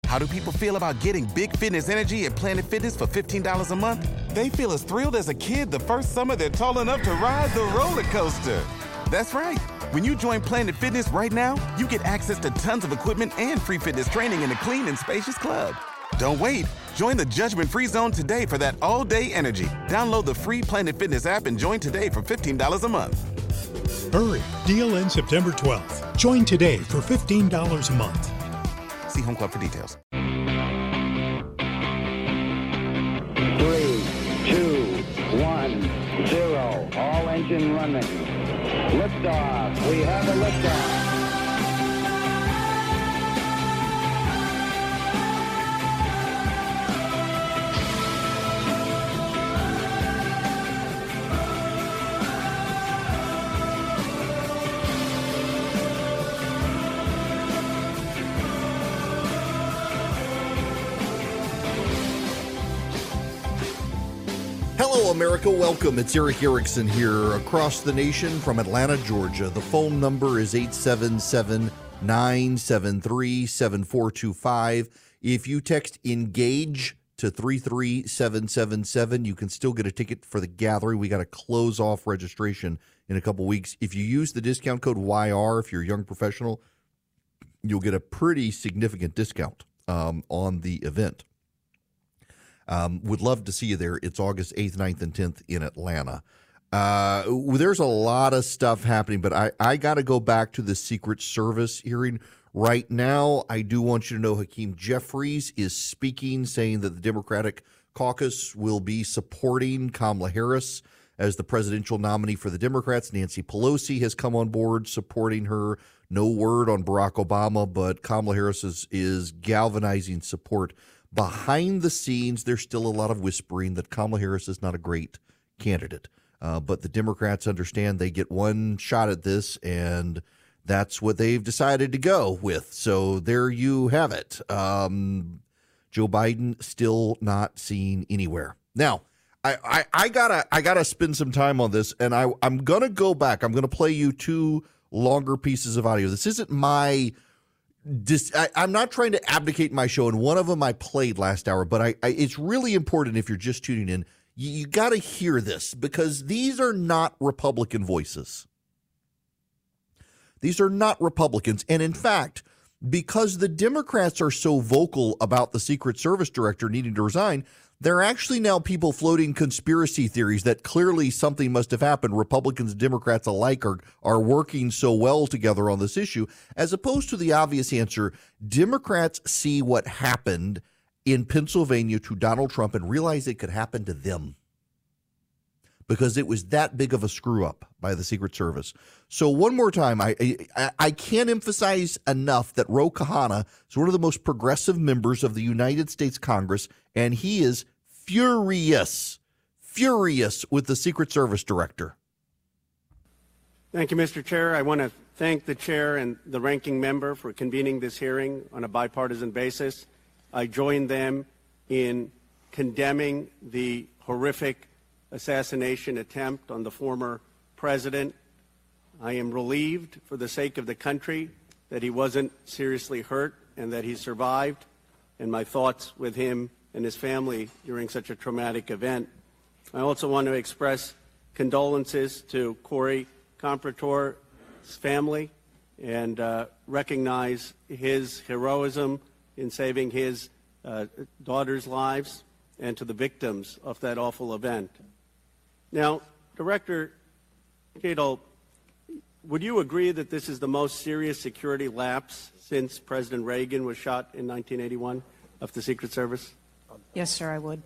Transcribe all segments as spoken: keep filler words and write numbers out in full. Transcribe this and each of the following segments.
How do people feel about getting big fitness energy at Planet Fitness for fifteen dollars a month? They feel as thrilled as a kid the first summer they're tall enough to ride the roller coaster. That's right. When you join Planet Fitness right now, you get access to tons of equipment and free fitness training in a clean and spacious club. Don't wait. Join the judgment-free zone today for that all-day energy. Download the free Planet Fitness app and join today for fifteen dollars a month. Hurry. Deal ends September twelfth. Join today for fifteen dollars a month. See Home Club for details. Three, two, one, zero. All engine running. Liftoff. We have a liftoff. Hello, America. Welcome. It's Erick Erickson here across the nation from Atlanta, Georgia. The phone number is eight seven seven, nine seven three, seven four two five. If you text ENGAGE to three three seven seven seven, you can still get a ticket for the gathering. We got to close off registration in a couple weeks. If you use the discount code Y R, if you're a young professional, you'll get a pretty significant discount um, on the event. Um, would love to see you there. It's August eighth, ninth, and tenth in Atlanta. Uh, there's a lot of stuff happening, but I, I got to go back to the Secret Service hearing. Right now, I do want you to know Hakeem Jeffries is speaking, saying that the Democratic caucus will be supporting Kamala Harris as the presidential nominee for the Democrats. Nancy Pelosi has come on board supporting her. No word on Barack Obama, but Kamala Harris is, is galvanizing support. Behind the scenes, there's still a lot of whispering that Kamala Harris is not a great candidate. Uh, but the Democrats understand they get one shot at this, and that's what they've decided to go with. So there you have it. Um, Joe Biden still not seen anywhere. Now, I, I, I gotta I gotta spend some time on this, and I, I'm gonna go back. I'm gonna play you two longer pieces of audio. This isn't my Dis, I, I'm not trying to abdicate my show, and one of them I played last hour, but I, I it's really important if you're just tuning in. You, you got to hear this because these are not Republican voices. These are not Republicans. And in fact, because the Democrats are so vocal about the Secret Service director needing to resign, there are actually now people floating conspiracy theories that clearly something must have happened. Republicans and Democrats alike are, are working so well together on this issue, as opposed to the obvious answer. Democrats see what happened in Pennsylvania to Donald Trump and realize it could happen to them because it was that big of a screw up by the Secret Service. So one more time, I, I, I can't emphasize enough that Ro Khanna is one of the most progressive members of the United States Congress, and he is furious, furious with the Secret Service director. Thank you, Mister Chair. I want to thank the chair and the ranking member for convening this hearing on a bipartisan basis. I join them in condemning the horrific assassination attempt on the former president. I am relieved for the sake of the country that he wasn't seriously hurt and that he survived, and my thoughts with him and his family during such a traumatic event. I also want to express condolences to Corey Comprator's family and uh, recognize his heroism in saving his uh, daughter's lives, and to the victims of that awful event. Now, Director Cato, would you agree that this is the most serious security lapse since President Reagan was shot in nineteen eighty-one of the Secret Service? Yes, sir, I would.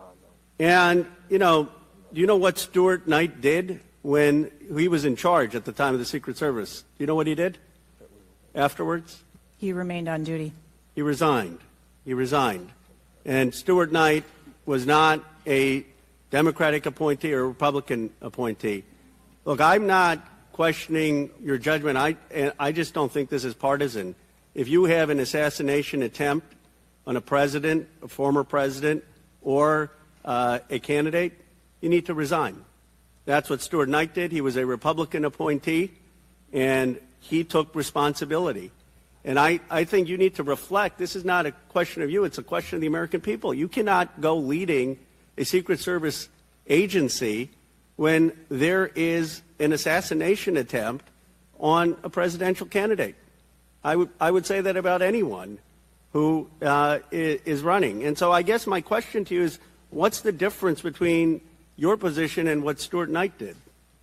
And, you know, do you know what Stuart Knight did when he was in charge at the time of the Secret Service? Do you know what he did afterwards? He remained on duty. He resigned. He resigned. And Stuart Knight was not a Democratic appointee or a Republican appointee. Look, I'm not questioning your judgment. I, I just don't think this is partisan. If you have an assassination attempt on a president, a former president, or uh, a candidate, you need to resign. That's what Stuart Knight did. He was a Republican appointee, and he took responsibility. And I, I think you need to reflect. This is not a question of you. It's a question of the American people. You cannot go leading a Secret Service agency when there is an assassination attempt on a presidential candidate. I would, I would say that about anyone who uh, is running. And so I guess my question to you is, what's the difference between your position and what Stuart Knight did?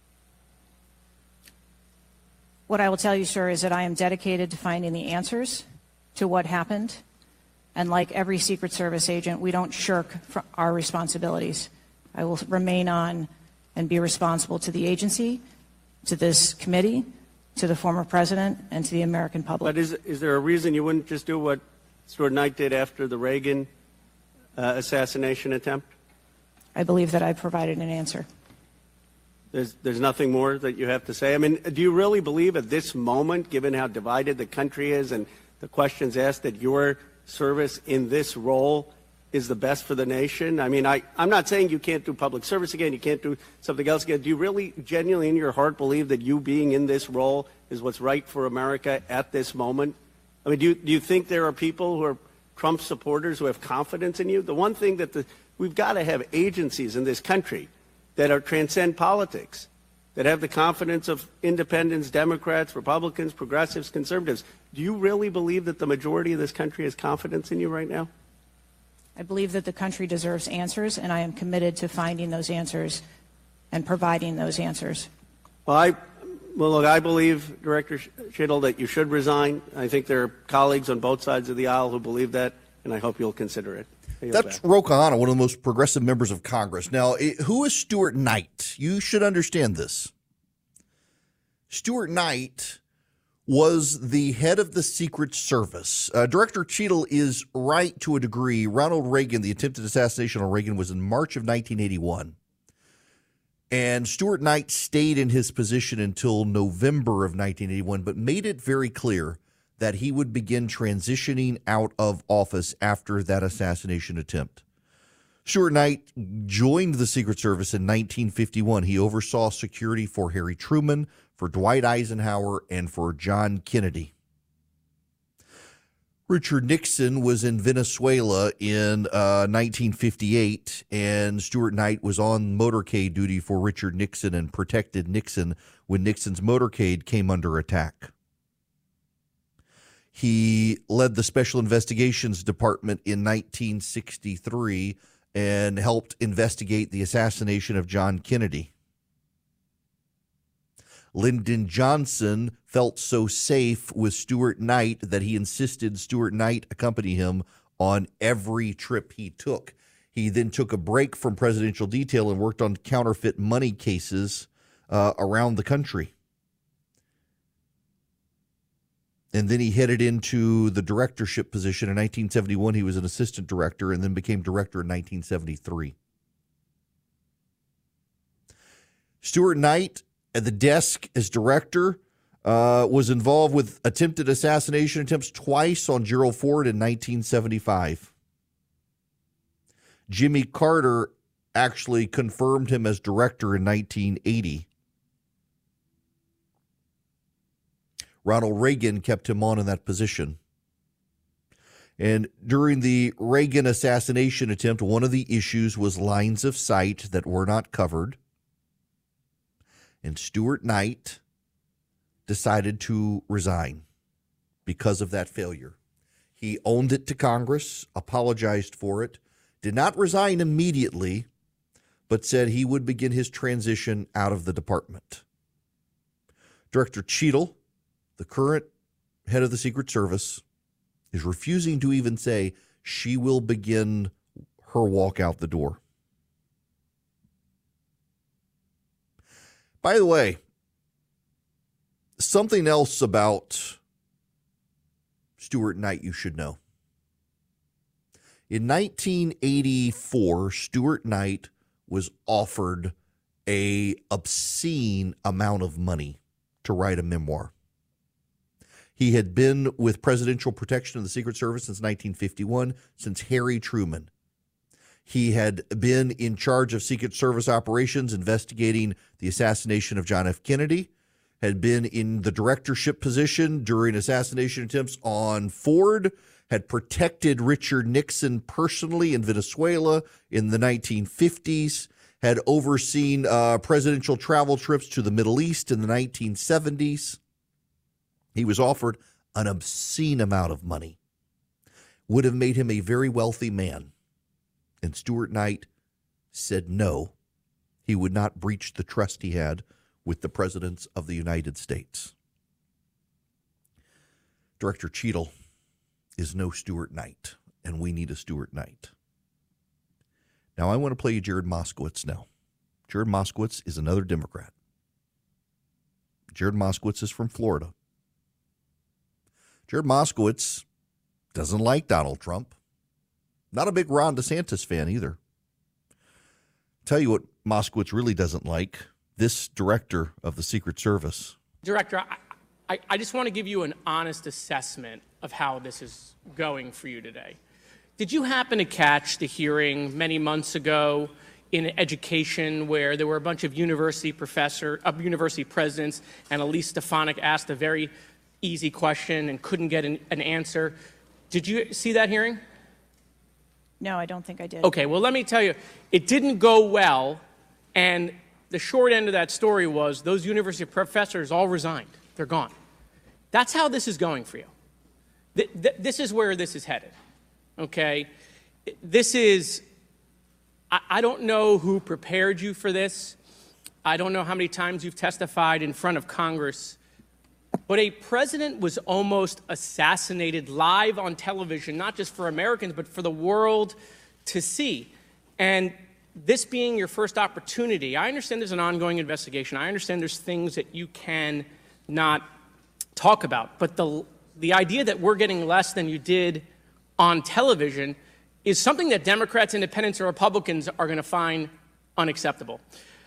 What I will tell you, sir, is that I am dedicated to finding the answers to what happened. And like every Secret Service agent, we don't shirk from our responsibilities. I will remain on and be responsible to the agency, to this committee, to the former president, and to the American public. But is, is there a reason you wouldn't just do what Stuart Knight did after the Reagan uh, assassination attempt? I believe that I provided an answer. There's, there's nothing more that you have to say? I mean, do you really believe at this moment, given how divided the country is and the questions asked, that your service in this role is the best for the nation? I mean, I, I'm not saying you can't do public service again, you can't do something else again. Do you really genuinely in your heart believe that you being in this role is what's right for America at this moment? I mean, do you, do you think there are people who are Trump supporters who have confidence in you? The one thing that the, we've got to have agencies in this country that are transcend politics, that have the confidence of independents, Democrats, Republicans, progressives, conservatives. Do you really believe that the majority of this country has confidence in you right now? I believe that the country deserves answers, and I am committed to finding those answers and providing those answers. Well, I, well, look, I believe, Director Schittle, that you should resign. I think there are colleagues on both sides of the aisle who believe that, and I hope you'll consider it. That's Ro Khanna, one of the most progressive members of Congress. Now, who is Stuart Knight? You should understand this. Stuart Knight was the head of the Secret Service. Uh, Director Cheadle is right to a degree. Ronald Reagan, the attempted assassination on Reagan was in March of nineteen eighty-one. And Stuart Knight stayed in his position until November of nineteen eighty-one, but made it very clear that he would begin transitioning out of office after that assassination attempt. Stuart Knight joined the Secret Service in nineteen fifty-one. He oversaw security for Harry Truman, for Dwight Eisenhower, and for John Kennedy. Richard Nixon was in Venezuela in uh, nineteen fifty-eight, and Stuart Knight was on motorcade duty for Richard Nixon and protected Nixon when Nixon's motorcade came under attack. He led the Special Investigations Department in nineteen sixty-three and helped investigate the assassination of John Kennedy. Lyndon Johnson felt so safe with Stuart Knight that he insisted Stuart Knight accompany him on every trip he took. He then took a break from presidential detail and worked on counterfeit money cases uh, around the country. And then he headed into the directorship position. In nineteen seventy-one, he was an assistant director and then became director in nineteen seventy-three. Stuart Knight, at the desk as director, uh, was involved with attempted assassination attempts twice on Gerald Ford in nineteen seventy-five. Jimmy Carter actually confirmed him as director in nineteen eighty. Ronald Reagan kept him on in that position. And during the Reagan assassination attempt, one of the issues was lines of sight that were not covered. And Stuart Knight decided to resign because of that failure. He owned it to Congress, apologized for it, did not resign immediately, but said he would begin his transition out of the department. Director Cheadle, the current head of the Secret Service, is refusing to even say she will begin her walk out the door. By the way, something else about Stuart Knight you should know. In nineteen eighty-four, Stuart Knight was offered an obscene amount of money to write a memoir. He had been with presidential protection of the Secret Service since nineteen fifty-one, since Harry Truman. He had been in charge of Secret Service operations investigating the assassination of John F. Kennedy. had been in the directorship position during assassination attempts on Ford, had protected Richard Nixon personally in Venezuela in the nineteen fifties, had overseen uh, presidential travel trips to the Middle East in the nineteen seventies. He was offered an obscene amount of money. Would have made him a very wealthy man. And Stuart Knight said no, he would not breach the trust he had with the presidents of the United States. Director Cheadle is no Stuart Knight, and we need a Stuart Knight. Now, I want to play you Jared Moskowitz now. Jared Moskowitz is another Democrat. Jared Moskowitz is from Florida. Jared Moskowitz doesn't like Donald Trump. Not a big Ron DeSantis fan either. Tell you what Moskowitz really doesn't like, this director of the Secret Service. Director, I, I, I just want to give you an honest assessment of how this is going for you today. Did you happen to catch the hearing many months ago in education where there were a bunch of university professor, uh, university presidents, and Elise Stefanik asked a very easy question and couldn't get an, an answer? Did you see that hearing? No, I don't think I did. Okay, well, let me tell you, it didn't go well, and the short end of that story was those university professors all resigned. They're gone. That's how this is going for you. Th- th- this is where this is headed, okay? This is, I-, I don't know who prepared you for this. I don't know how many times you've testified in front of Congress, but a president was almost assassinated live on television, not just for Americans, but for the world to see. And this being your first opportunity, I understand there's an ongoing investigation. I understand there's things that you can not talk about. But the, the idea that we're getting less than you did on television is something that Democrats, Independents, or Republicans are going to find unacceptable.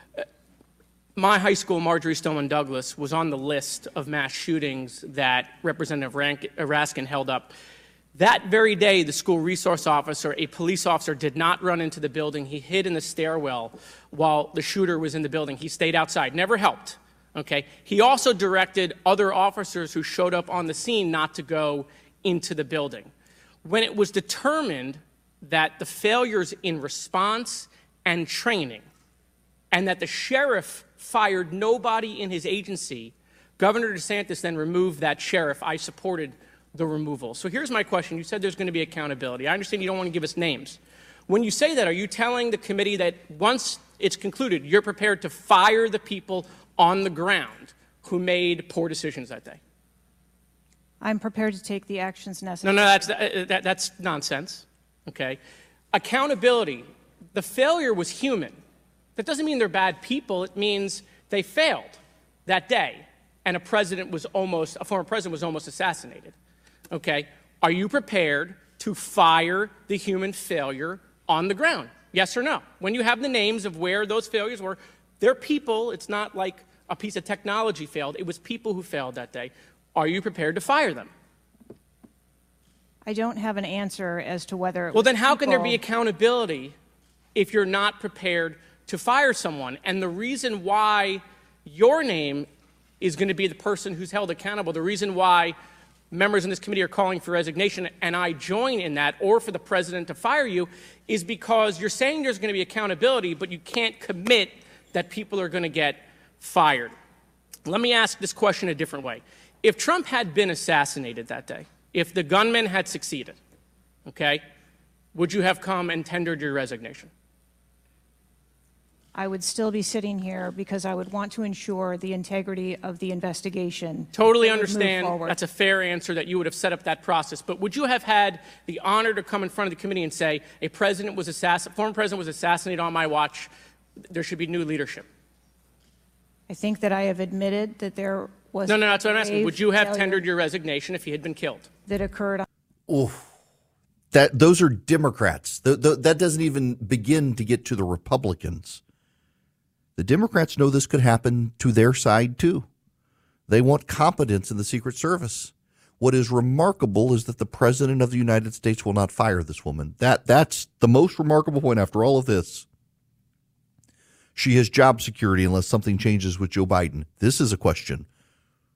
My high school, Marjorie Stoneman Douglas, was on the list of mass shootings that Representative Rank- Raskin held up. That very day, the school resource officer, a police officer, did not run into the building. He hid in the stairwell while the shooter was in the building. He stayed outside, never helped. Okay. He also directed other officers who showed up on the scene not to go into the building. When it was determined that the failures in response and training, and that the sheriff fired nobody in his agency, Governor DeSantis then removed that sheriff. I supported the removal. So here's my question. You said there's going to be accountability. I understand you don't want to give us names. When you say that, are you telling the committee that once it's concluded, you're prepared to fire the people on the ground who made poor decisions that day? I'm prepared to take the actions necessary. No, no, that's, uh, that, that's nonsense. Okay. Accountability. The failure was human. That doesn't mean they're bad people. It means they failed that day, and a president was almost, a former president was almost assassinated. Okay? Are you prepared to fire the human failure on the ground? Yes or no? When you have the names of where those failures were, they're people. It's not like a piece of technology failed. It was people who failed that day. Are you prepared to fire them? I don't have an answer as to whether it Well, was then how people... can there be accountability if you're not prepared to fire someone? And the reason why your name is going to be the person who's held accountable, the reason why members in this committee are calling for resignation, and I join in that, or for the president to fire you, is because you're saying there's going to be accountability, but you can't commit that people are going to get fired. Let me ask this question a different way. If Trump had been assassinated that day, if the gunman had succeeded, okay, would you have come and tendered your resignation? I would still be sitting here because I would want to ensure the integrity of the investigation. Totally understand. That's a fair answer, that you would have set up that process. But would you have had the honor to come in front of the committee and say, a president was assassinated, former president was assassinated on my watch, there should be new leadership? I think that I have admitted that there was No, no, that's what I'm asking. Would you have failure tendered your resignation if he had been killed? that occurred? Oof. That, those are Democrats. The, the, that doesn't even begin to get to the Republicans. The Democrats know this could happen to their side, too. They want competence in the Secret Service. What is remarkable is that the President of the United States will not fire this woman. That That's the most remarkable point after all of this. She has job security unless something changes with Joe Biden. This is a question.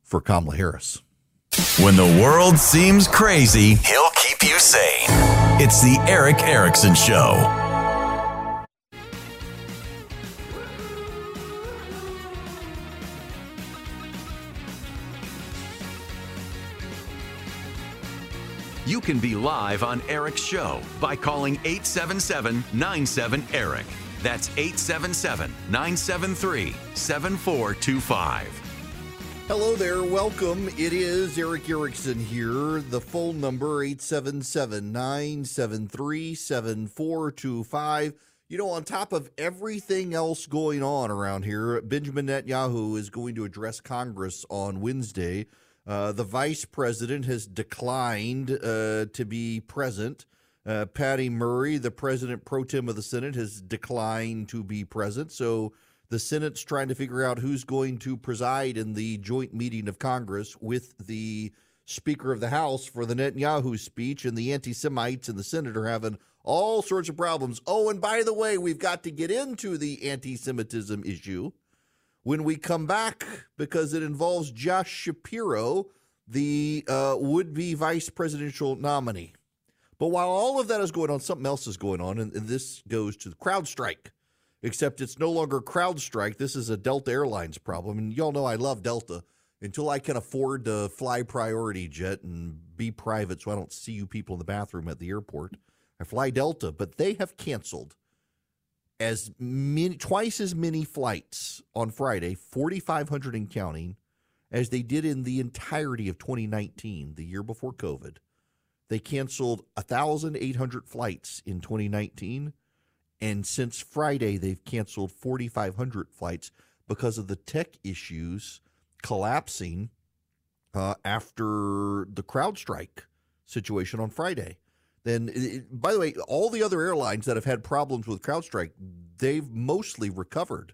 for Kamala Harris. When the world seems crazy, he'll keep you sane. It's the Erick Erickson Show. You can be live on Eric's show by calling eight seven seven, nine seven, ERIC. That's eight seven seven, nine seven three, seven four two five. Hello there. Welcome. It is Erick Erickson here. The phone number, eight seven seven, nine seven three, seven four two five. You know, on top of everything else going on around here, Benjamin Netanyahu is going to address Congress on Wednesday. Uh, the vice president has declined uh, to be present. Uh, Patty Murray, the president pro tem of the Senate, has declined to be present. So the Senate's trying to figure out who's going to preside in the joint meeting of Congress with the Speaker of the House for the Netanyahu speech. And the anti-Semites in the Senate are having all sorts of problems. Oh, and by the way, we've got to get into the anti-Semitism issue when we come back, because it involves Josh Shapiro, the uh, would-be vice presidential nominee. But while all of that is going on, something else is going on, and, and this goes to the CrowdStrike, except it's no longer CrowdStrike. This is a Delta Airlines problem, and y'all know I love Delta. Until I can afford to fly priority jet and be private so I don't see you people in the bathroom at the airport, I fly Delta, but they have canceled as many, twice as many flights on Friday, forty-five hundred and counting, as they did in the entirety of twenty nineteen, the year before COVID. They canceled one thousand eight hundred flights in twenty nineteen, and since Friday, they've canceled forty-five hundred flights because of the tech issues collapsing uh, after the CrowdStrike situation on Friday. Then, it, by the way, all the other airlines that have had problems with CrowdStrike, they've mostly recovered.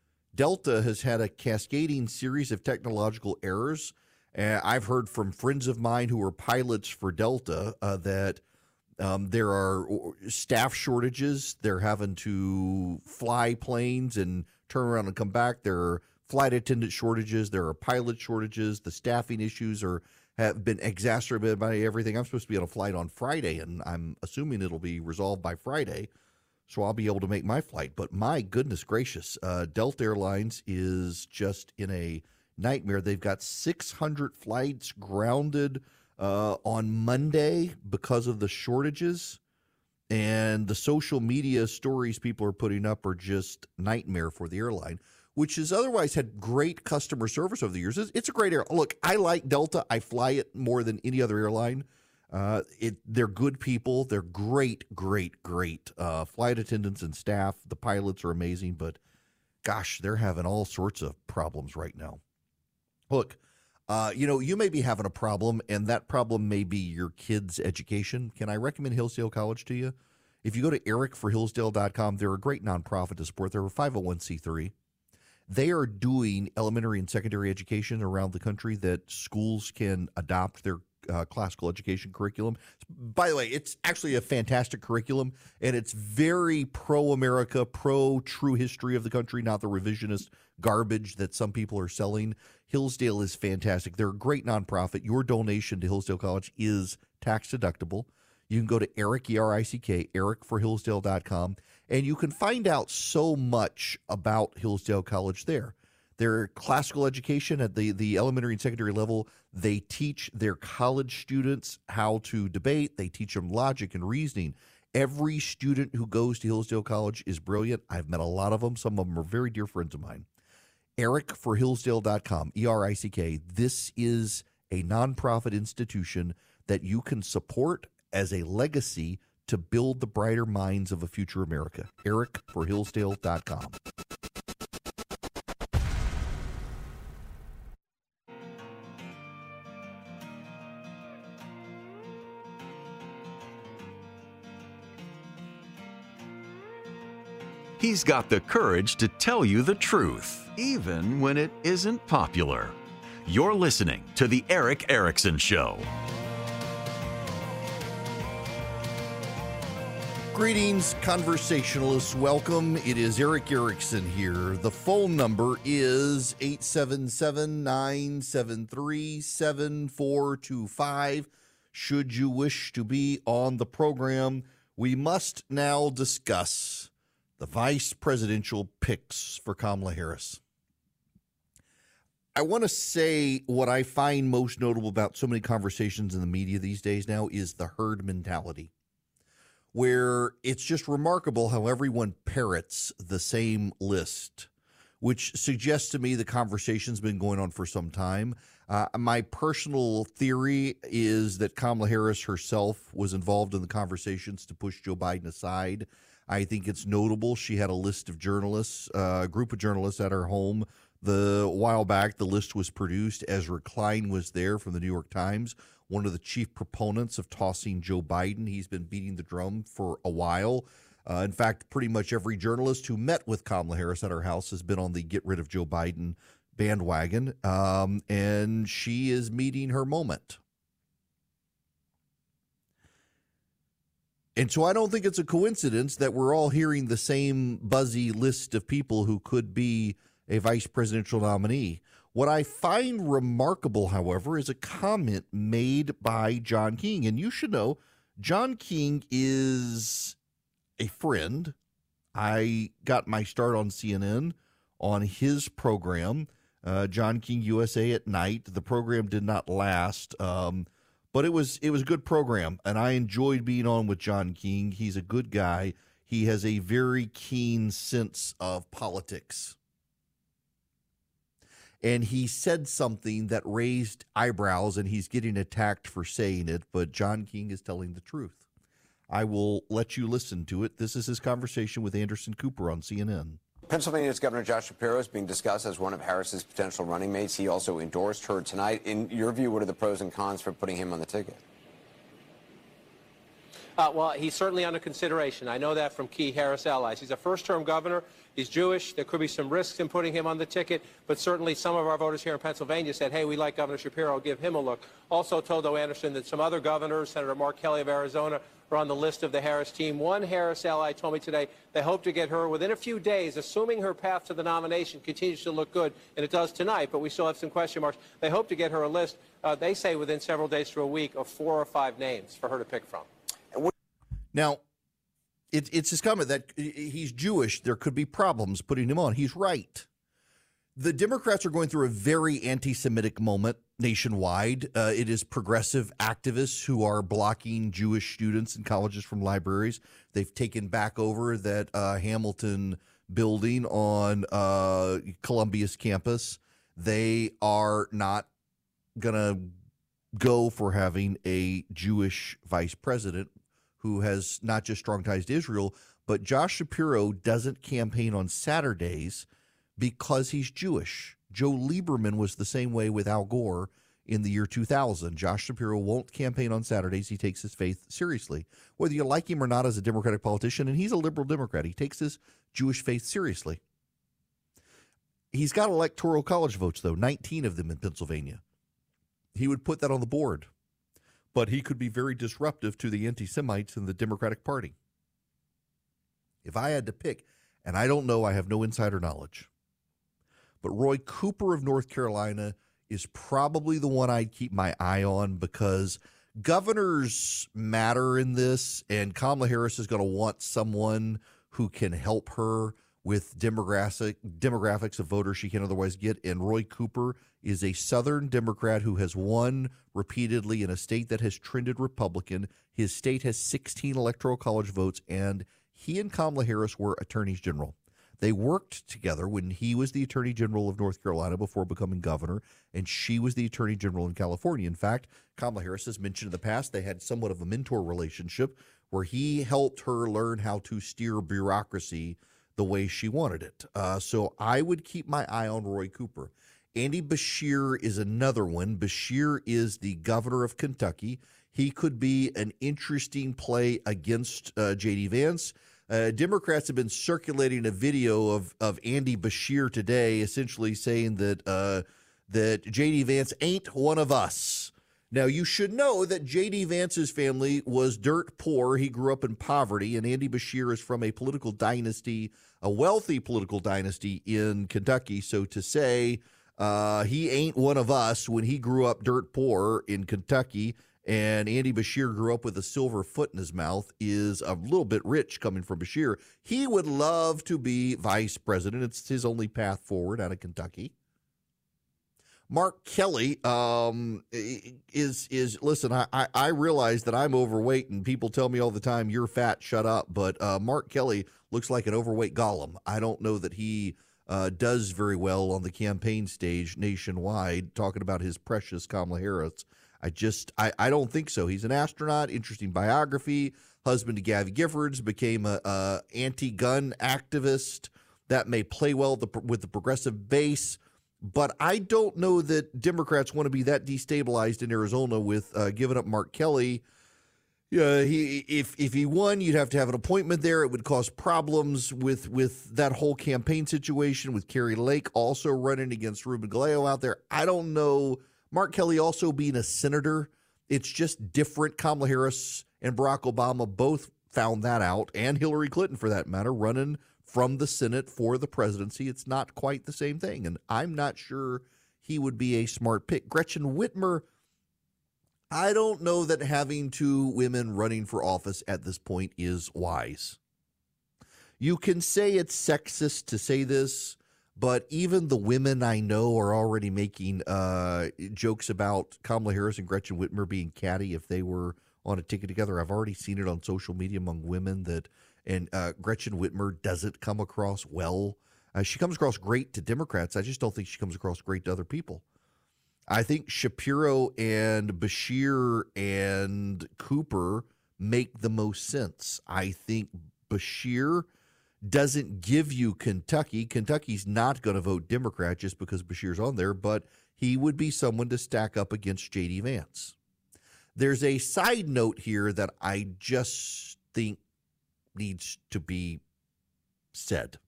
Delta has had a cascading series of technological errors. Uh, I've heard from friends of mine who are pilots for Delta uh, that um, there are staff shortages. They're having to fly planes and turn around and come back. There are flight attendant shortages. There are pilot shortages. The staffing issues are have been exacerbated by everything. I'm supposed to be on a flight on Friday, and I'm assuming it'll be resolved by Friday, so I'll be able to make my flight. But my goodness gracious, uh, Delta Airlines is just in a nightmare. They've got six hundred flights grounded uh, on Monday because of the shortages, and the social media stories people are putting up are just nightmare for the airline, which has otherwise had great customer service over the years. It's, it's a great airline. Look, I like Delta. I fly it more than any other airline. Uh, it, they're good people. They're great, great, great uh, flight attendants and staff. The pilots are amazing, but gosh, they're having all sorts of problems right now. Look, uh, you know, you may be having a problem, and that problem may be your kid's education. Can I recommend Hillsdale College to you? If you go to eric for hillsdale dot com, they're a great nonprofit to support. They're a five oh one c three. They are doing elementary and secondary education around the country that schools can adopt their uh, classical education curriculum. By the way, it's actually a fantastic curriculum, and it's very pro-America, pro-true history of the country, not the revisionist garbage that some people are selling. Hillsdale is fantastic. They're a great nonprofit. Your donation to Hillsdale College is tax deductible. You can go to Eric, E R I C K, eric for hillsdale dot com, and you can find out so much about Hillsdale College there. Their classical education at the, the elementary and secondary level, they teach their college students how to debate. They teach them logic and reasoning. Every student who goes to Hillsdale College is brilliant. I've met a lot of them. Some of them are very dear friends of mine. Eric for hillsdale dot com, E R I C K. This is a nonprofit institution that you can support as a legacy to build the brighter minds of a future America. Eric for hillsdale dot com. He's got the courage to tell you the truth, even when it isn't popular. You're listening to The Erick Erickson Show. Greetings, conversationalists. Welcome. It is Erick Erickson here. The phone number is eight seven seven, nine seven three, seven four two five. Should you wish to be on the program, we must now discuss the vice presidential picks for Kamala Harris. I want to say what I find most notable about so many conversations in the media these days now is the herd mentality, where it's just remarkable how everyone parrots the same list, which suggests to me the conversation's been going on for some time. Uh, my personal theory is that Kamala Harris herself was involved in the conversations to push Joe Biden aside. I think it's notable she had a list of journalists, uh, a group of journalists at her home. The a while back, the list was produced. Ezra Klein was there from the New York Times, one of the chief proponents of tossing Joe Biden. He's been beating the drum for a while. Uh, in fact, pretty much every journalist who met with Kamala Harris at her house has been on the get rid of Joe Biden bandwagon, um, and she is meeting her moment. And so I don't think it's a coincidence that we're all hearing the same buzzy list of people who could be a vice presidential nominee. What I find remarkable, however, is a comment made by John King. And you should know, John King is a friend. I got my start on C N N on his program, uh, John King U S A at Night. The program did not last, um, but it was it was a good program, and I enjoyed being on with John King. He's a good guy. He has a very keen sense of politics. And he said something that raised eyebrows, and he's getting attacked for saying it, but John King is telling the truth. I will let you listen to it. This is his conversation with Anderson Cooper on C N N. Pennsylvania's Governor Josh Shapiro is being discussed as one of Harris's potential running mates. He also endorsed her tonight. In your view, what are the pros and cons for putting him on the ticket? Uh, well, he's certainly under consideration. I know that from key Harris allies. He's a first-term governor. He's Jewish. There could be some risks in putting him on the ticket, but certainly some of our voters here in Pennsylvania said, hey, we like Governor Shapiro, give him a look. Also told, though, Anderson, that some other governors, Senator Mark Kelly of Arizona, are on the list of the Harris team. One Harris ally told me today they hope to get her within a few days, assuming her path to the nomination continues to look good, and it does tonight, but we still have some question marks. They hope to get her a list, uh, they say within several days to a week, of four or five names for her to pick from. Now, it, it's his comment that he's Jewish. There could be problems putting him on. He's right. The Democrats are going through a very anti-Semitic moment nationwide. Uh, it is progressive activists who are blocking Jewish students in colleges from libraries. They've taken back over that uh, Hamilton building on uh, Columbia's campus. They are not going to go for having a Jewish vice president who has not just strong ties to Israel, but Josh Shapiro doesn't campaign on Saturdays because he's Jewish. Joe Lieberman was the same way with Al Gore in the year two thousand. Josh Shapiro won't campaign on Saturdays. He takes his faith seriously. Whether you like him or not as a Democratic politician, and he's a liberal Democrat, he takes his Jewish faith seriously. He's got electoral college votes, though, nineteen of them in Pennsylvania. He would put that on the board. But he could be very disruptive to the anti-Semites in the Democratic Party. If I had to pick, and I don't know, I have no insider knowledge, but Roy Cooper of North Carolina is probably the one I'd keep my eye on because governors matter in this, and Kamala Harris is going to want someone who can help her with demographic demographics of voters she can't otherwise get. And Roy Cooper is a Southern Democrat who has won repeatedly in a state that has trended Republican. His state has sixteen electoral college votes, and he and Kamala Harris were attorneys general. They worked together when he was the attorney general of North Carolina before becoming governor, and she was the attorney general in California. In fact, Kamala Harris has mentioned in the past they had somewhat of a mentor relationship where he helped her learn how to steer bureaucracy the way she wanted it. Uh, so I would keep my eye on Roy Cooper. Andy Beshear is another one. Beshear is the governor of Kentucky. He could be an interesting play against uh, J D. Vance. Uh, Democrats have been circulating a video of, of Andy Beshear today, essentially saying that uh, that J D. Vance ain't one of us. Now, you should know that J D. Vance's family was dirt poor. He grew up in poverty, and Andy Beshear is from a political dynasty, a wealthy political dynasty in Kentucky. So to say uh, he ain't one of us when he grew up dirt poor in Kentucky and Andy Beshear grew up with a silver foot in his mouth is a little bit rich coming from Beshear. He would love to be vice president. It's his only path forward out of Kentucky. Mark Kelly um, is, is listen, I, I, I realize that I'm overweight and people tell me all the time, you're fat, shut up. But uh, Mark Kelly looks like an overweight Gollum. I don't know that he uh, does very well on the campaign stage nationwide, talking about his precious Kamala Harris. I just, I, I don't think so. He's an astronaut, interesting biography, husband to Gabby Giffords, became a, a anti-gun activist. That may play well the, with the progressive base. But I don't know that Democrats want to be that destabilized in Arizona with uh, giving up Mark Kelly. Yeah, he if if he won, you'd have to have an appointment there. It would cause problems with with that whole campaign situation with Carrie Lake also running against Ruben Gallego out there. I don't know. Mark Kelly also being a senator, it's just different. Kamala Harris and Barack Obama both found that out, and Hillary Clinton, for that matter, running from the Senate for the presidency. It's not quite the same thing, and I'm not sure he would be a smart pick. Gretchen Whitmer, I don't know that having two women running for office at this point is wise. You can say it's sexist to say this, but even the women I know are already making uh, jokes about Kamala Harris and Gretchen Whitmer being catty if they were on a ticket together. I've already seen it on social media among women that And uh, Gretchen Whitmer doesn't come across well. Uh, she comes across great to Democrats. I just don't think she comes across great to other people. I think Shapiro and Beshear and Cooper make the most sense. I think Beshear doesn't give you Kentucky. Kentucky's not going to vote Democrat just because Beshear's on there, but he would be someone to stack up against J D. Vance. There's a side note here that I just think needs to be said.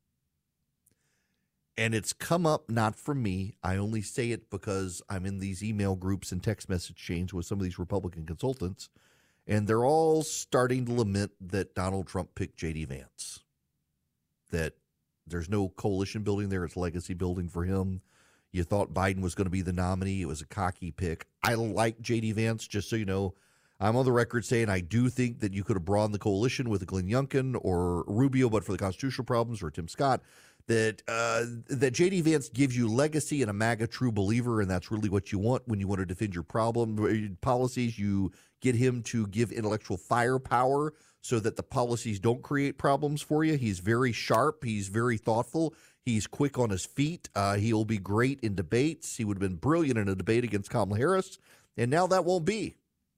And it's come up not from me. I only say it because I'm in these email groups and text message chains with some of these Republican consultants, and they're all starting to lament that Donald Trump picked J D. Vance, that there's no coalition building there. It's legacy building for him. You thought Biden was going to be the nominee. It was a cocky pick. I like J D. Vance, just so you know. I'm on the record saying I do think that you could have broadened the coalition with a Glenn Youngkin or Rubio, but for the constitutional problems, or Tim Scott, that uh, that J D. Vance gives you legacy and a MAGA true believer, and that's really what you want when you want to defend your problem policies. You get him to give intellectual firepower so that the policies don't create problems for you. He's very sharp. He's very thoughtful. He's quick on his feet. Uh, he'll be great in debates. He would have been brilliant in a debate against Kamala Harris, and now that won't be.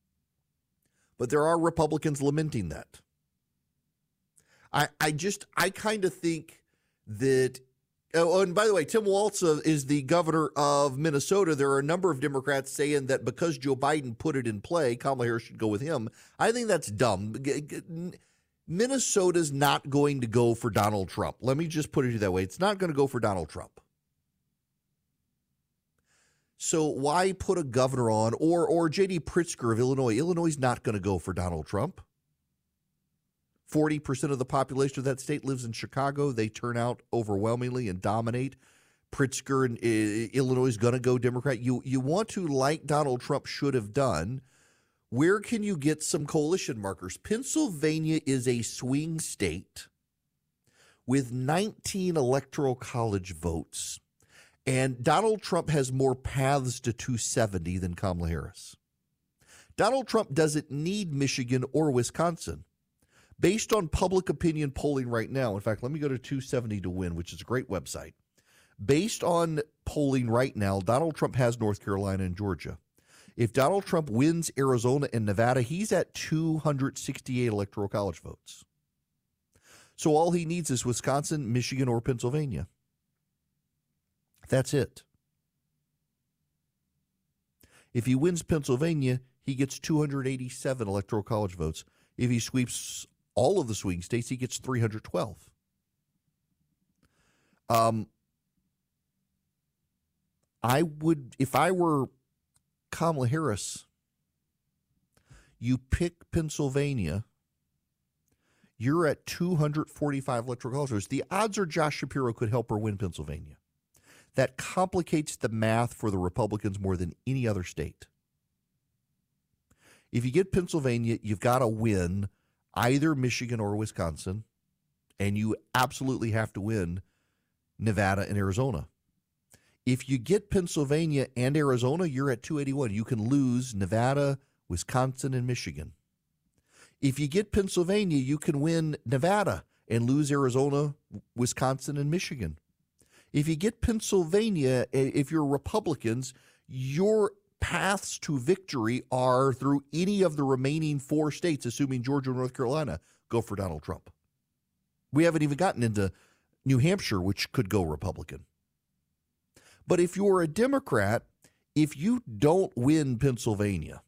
But there are Republicans lamenting that. I I just, I kind of think that, oh, and by the way, Tim Walz is the governor of Minnesota. There are a number of Democrats saying that because Joe Biden put it in play, Kamala Harris should go with him. I think that's dumb. Minnesota's not going to go for Donald Trump. Let me just put it that way. It's not going to go for Donald Trump. So why put a governor on, or or J D. Pritzker of Illinois? Illinois is not going to go for Donald Trump. forty percent of the population of that state lives in Chicago. They turn out overwhelmingly and dominate. Pritzker in uh, Illinois is going to go Democrat. You, you want to, like Donald Trump should have done, where can you get some coalition markers? Pennsylvania is a swing state with nineteen electoral college votes. And Donald Trump has more paths to two seventy than Kamala Harris. Donald Trump doesn't need Michigan or Wisconsin. Based on public opinion polling right now, in fact, let me go to two seventy to win, which is a great website. Based on polling right now, Donald Trump has North Carolina and Georgia. If Donald Trump wins Arizona and Nevada, he's at two hundred sixty-eight electoral college votes. So all he needs is Wisconsin, Michigan, or Pennsylvania. That's it. If he wins Pennsylvania, he gets two hundred eighty-seven electoral college votes. If he sweeps all of the swing states, he gets three hundred twelve. Um, I would, if I were Kamala Harris, You pick Pennsylvania, you're at two hundred forty-five electoral college votes. The odds are Josh Shapiro could help her win Pennsylvania. That complicates the math for the Republicans more than any other state. If you get Pennsylvania, you've got to win either Michigan or Wisconsin, and you absolutely have to win Nevada and Arizona. If you get Pennsylvania and Arizona, you're at two eighty-one. You can lose Nevada, Wisconsin, and Michigan. If you get Pennsylvania, you can win Nevada and lose Arizona, Wisconsin, and Michigan. If you get Pennsylvania, if you're Republicans, your paths to victory are through any of the remaining four states, assuming Georgia and North Carolina go for Donald Trump. We haven't even gotten into New Hampshire, which could go Republican. But if you're a Democrat, if you don't win Pennsylvania,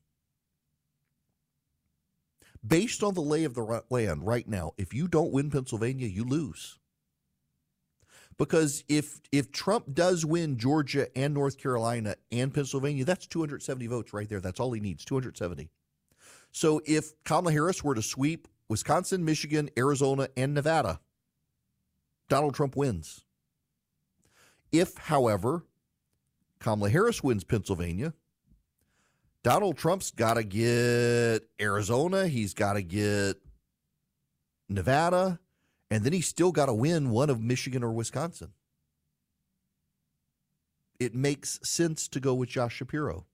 based on the lay of the land right now, if you don't win Pennsylvania, you lose. Because if if Trump does win Georgia and North Carolina and Pennsylvania, that's two hundred seventy votes right there. That's all he needs, two hundred seventy. So if Kamala Harris were to sweep Wisconsin, Michigan, Arizona, and Nevada, Donald Trump wins. If, however, Kamala Harris wins Pennsylvania, Donald Trump's got to get Arizona, he's got to get Nevada, and then he's still got to win one of Michigan or Wisconsin. It makes sense to go with Josh Shapiro.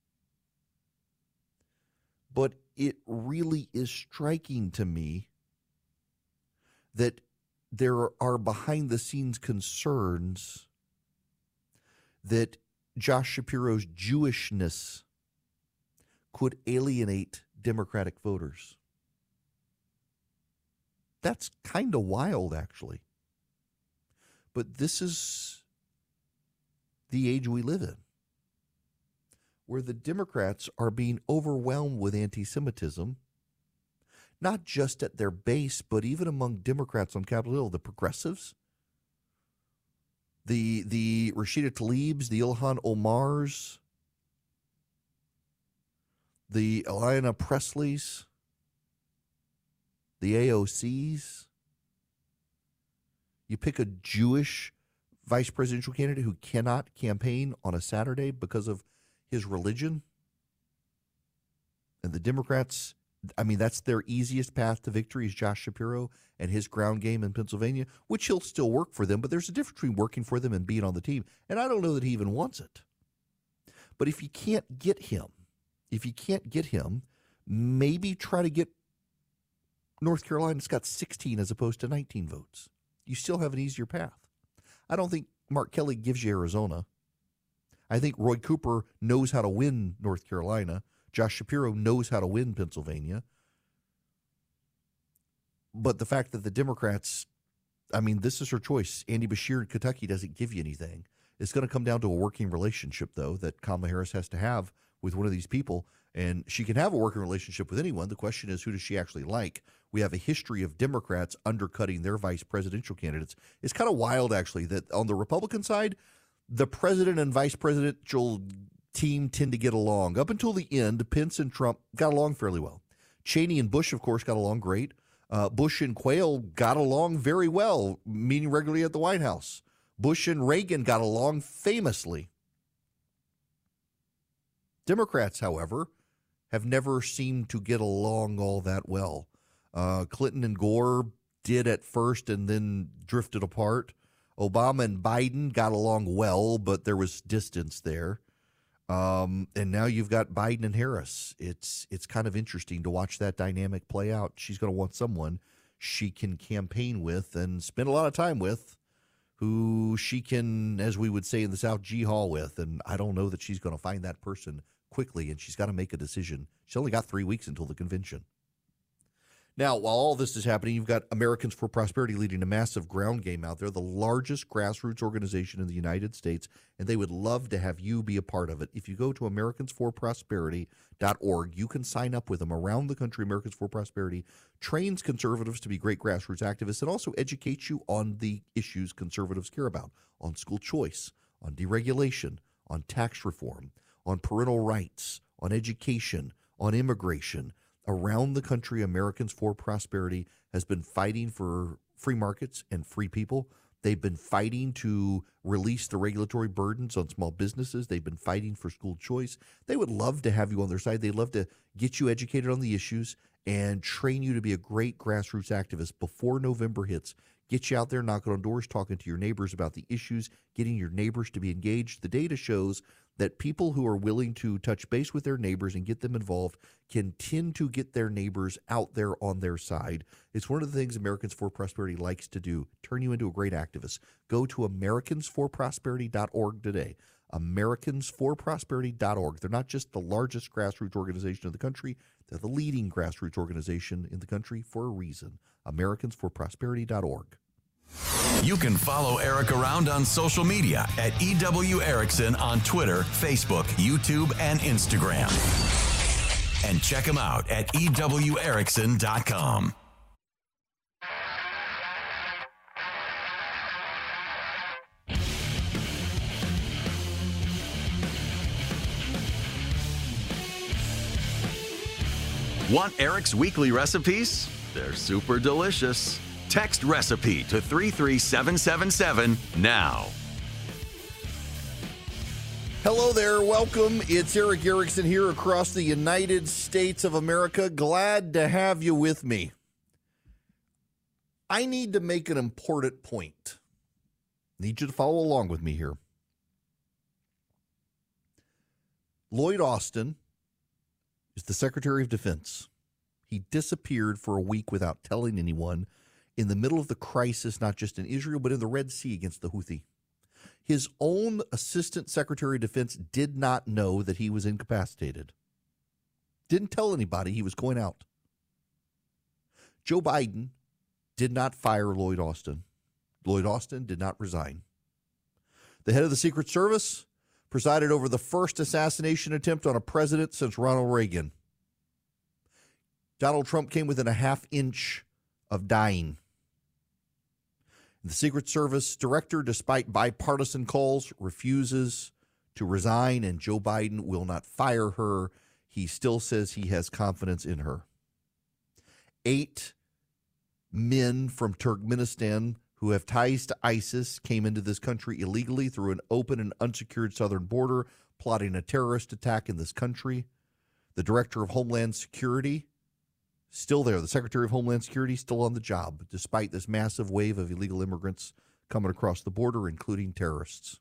But it really is striking to me that there are behind-the-scenes concerns that Josh Shapiro's Jewishness could alienate Democratic voters. That's kind of wild, actually. But this is the age we live in, where the Democrats are being overwhelmed with anti-Semitism, not just at their base, but even among Democrats on Capitol Hill, the progressives, the the Rashida Tlaibs, the Ilhan Omars, the Ayanna Presleys, the A O Cs. You pick a Jewish vice presidential candidate who cannot campaign on a Saturday because of his religion. And the Democrats, I mean, that's their easiest path to victory is Josh Shapiro and his ground game in Pennsylvania, which he'll still work for them. But there's a difference between working for them and being on the team. And I don't know that he even wants it. But if you can't get him, if you can't get him, maybe try to get North Carolina's got sixteen as opposed to nineteen votes. You still have an easier path. I don't think Mark Kelly gives you Arizona. I think Roy Cooper knows how to win North Carolina. Josh Shapiro knows how to win Pennsylvania. But the fact that the Democrats, I mean, this is her choice. Andy Beshear in Kentucky doesn't give you anything. It's going to come down to a working relationship, though, that Kamala Harris has to have with one of these people. And she can have a working relationship with anyone. The question is, who does she actually like? We have a history of Democrats undercutting their vice presidential candidates. It's kind of wild, actually, that on the Republican side, the president and vice presidential team tend to get along. Up until the end, Pence and Trump got along fairly well. Cheney and Bush, of course, got along great. Uh, Bush and Quayle got along very well, meeting regularly at the White House. Bush and Reagan got along famously. Democrats, however, have never seemed to get along all that well. Uh, Clinton and Gore did at first and then drifted apart. Obama and Biden got along well, but there was distance there. Um, and now you've got Biden and Harris. It's it's kind of interesting to watch that dynamic play out. She's going to want someone she can campaign with and spend a lot of time with, who she can, as we would say in the South, G-haul with. And I don't know that she's going to find that person quickly, and she's got to make a decision. She's only got three weeks until the convention. Now, while all this is happening, you've got Americans for Prosperity leading a massive ground game out there, the largest grassroots organization in the United States, and they would love to have you be a part of it. If you go to Americans for Prosperity dot org, you can sign up with them around the country. Americans for Prosperity trains conservatives to be great grassroots activists and also educates you on the issues conservatives care about, on school choice, on deregulation, on tax reform, on parental rights, on education, on immigration, Around the country, Americans for Prosperity has been fighting for free markets and free people. They've been fighting to release the regulatory burdens on small businesses. They've been fighting for school choice. They would love to have you on their side. They'd love to get you educated on the issues and train you to be a great grassroots activist before November hits. Get you out there, knocking on doors, talking to your neighbors about the issues, getting your neighbors to be engaged. The data shows that people who are willing to touch base with their neighbors and get them involved can tend to get their neighbors out there on their side. It's one of the things Americans for Prosperity likes to do, turn you into a great activist. Go to Americans for Prosperity dot org today. Americans for Prosperity dot org. They're not just the largest grassroots organization in the country. They're the leading grassroots organization in the country for a reason. Americans for Prosperity dot org. You can follow Eric around on social media at E W Erickson on Twitter, Facebook, YouTube, and Instagram. And check him out at E W Erickson dot com. Want Eric's weekly recipes? They're super delicious. Text recipe to three three seven seven seven now. Hello there. Welcome. It's Eric Erickson here across the United States of America. Glad to have you with me. I need to make an important point. Need you to follow along with me here. Lloyd Austin is the Secretary of Defense. He disappeared for a week without telling anyone in the middle of the crisis, not just in Israel, but in the Red Sea against the Houthi. His own Assistant Secretary of Defense did not know that he was incapacitated. Didn't tell anybody he was going out. Joe Biden did not fire Lloyd Austin. Lloyd Austin did not resign. The head of the Secret Service presided over the first assassination attempt on a president since Ronald Reagan. Donald Trump came within a half inch of dying. The Secret Service director, despite bipartisan calls, refuses to resign, and Joe Biden will not fire her. He still says he has confidence in her. Eight men from Turkmenistan who have ties to ISIS came into this country illegally through an open and unsecured southern border, plotting a terrorist attack in this country. The Director of Homeland Security, still there. The Secretary of Homeland Security still on the job, despite this massive wave of illegal immigrants coming across the border, including terrorists.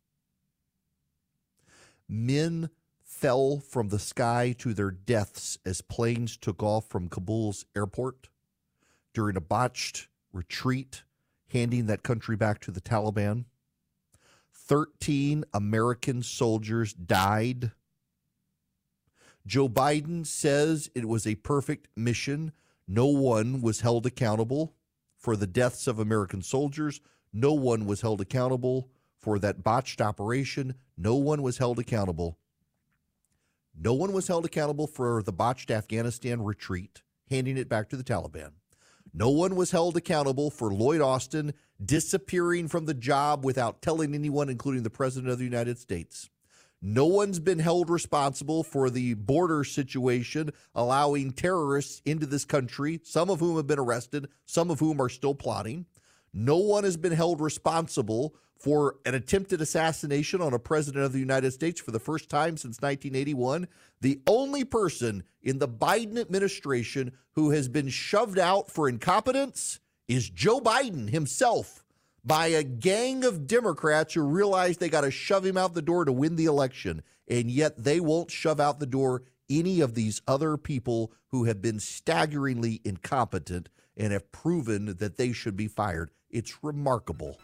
Men fell from the sky to their deaths as planes took off from Kabul's airport during a botched retreat, handing that country back to the Taliban. Thirteen American soldiers died. Joe Biden says it was a perfect mission. No one was held accountable for the deaths of American soldiers. No one was held accountable for that botched operation. No one was held accountable. No one was held accountable for the botched Afghanistan retreat, handing it back to the Taliban. No one was held accountable for Lloyd Austin disappearing from the job without telling anyone, including the President of the United States. No one's been held responsible for the border situation, allowing terrorists into this country, some of whom have been arrested, some of whom are still plotting. No one has been held responsible for an attempted assassination on a president of the United States for the first time since nineteen eighty-one. The only person in the Biden administration who has been shoved out for incompetence is Joe Biden himself, by a gang of Democrats who realize they got to shove him out the door to win the election, and yet they won't shove out the door any of these other people who have been staggeringly incompetent and have proven that they should be fired. It's remarkable.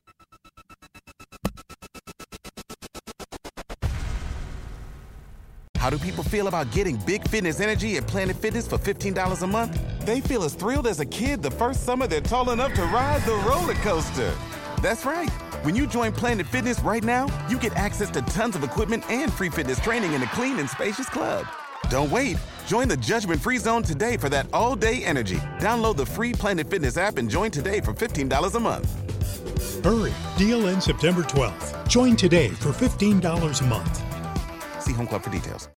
How do people feel about getting big fitness energy at Planet Fitness for fifteen dollars a month? They feel as thrilled as a kid the first summer they're tall enough to ride the roller coaster. That's right. When you join Planet Fitness right now, you get access to tons of equipment and free fitness training in a clean and spacious club. Don't wait. Join the judgment-free zone today for that all-day energy. Download the free Planet Fitness app and join today for fifteen dollars a month. Hurry. Deal ends September twelfth. Join today for fifteen dollars a month. See Home Club for details.